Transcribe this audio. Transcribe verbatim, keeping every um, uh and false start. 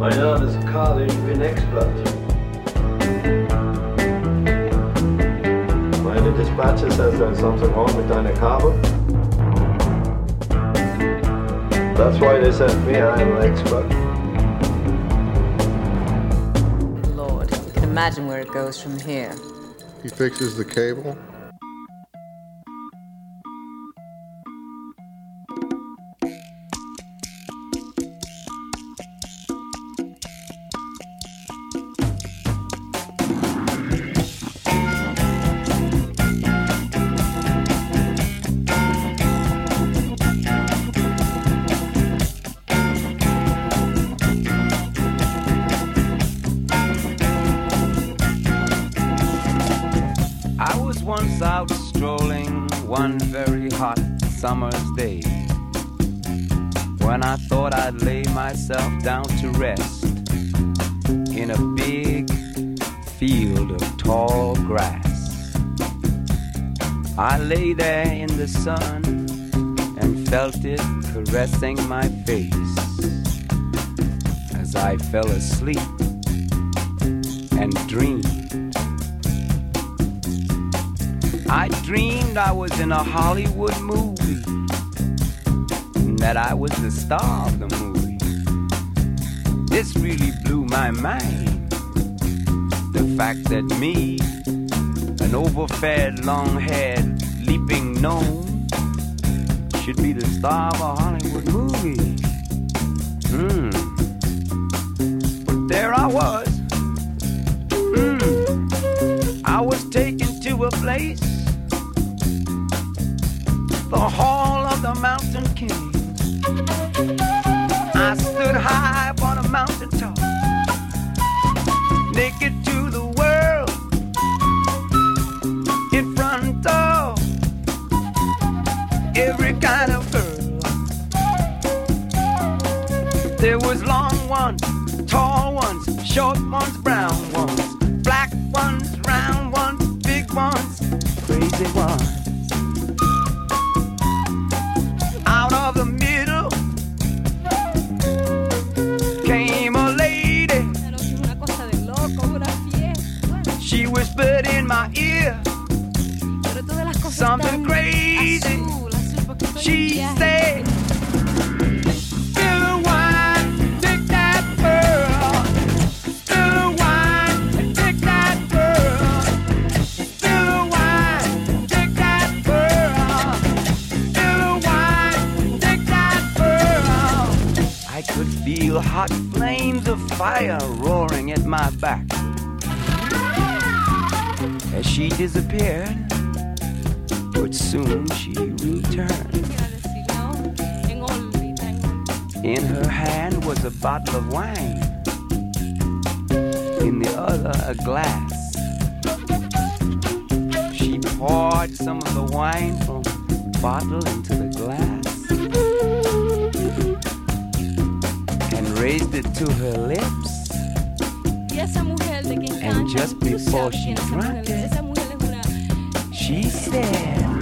My Name ist Karl, ich bin Expert. Meine Dispatcher says there's something wrong with deine Kabel. That's why they sent me, I'm an expert. Lord, you can imagine where it goes from here. He fixes the cable. Summer's day, when I thought I'd lay myself down to rest in a big field of tall grass. I lay there in the sun and felt it caressing my face as I fell asleep and dreamed. I dreamed I was in a Hollywood movie, and that I was the star of the movie. This really blew my mind. The fact that me, an overfed, long-haired, leaping gnome, should be the star of a Hollywood movie. Hmm. But there I was. Hmm. I was taken to a place, the Hall of the Mountain King. I stood high upon a mountain top, naked to the world, in front of every kind of girl. There was long ones, tall ones, short ones, brown ones, black ones, round ones, big ones, crazy ones. Of the middle came a lady. She whispered in my ear something crazy. She said, spill the wine, take that pearl. Spill the wine and take that pearl. Spill the wine, take that pearl. Spill the wine. I could feel hot flames of fire roaring at my back as she disappeared, but soon she returned. In her hand was a bottle of wine, in the other a glass. She poured some of the wine from the bottle into the glass and raised it to her lips, and just before she drank it, she said,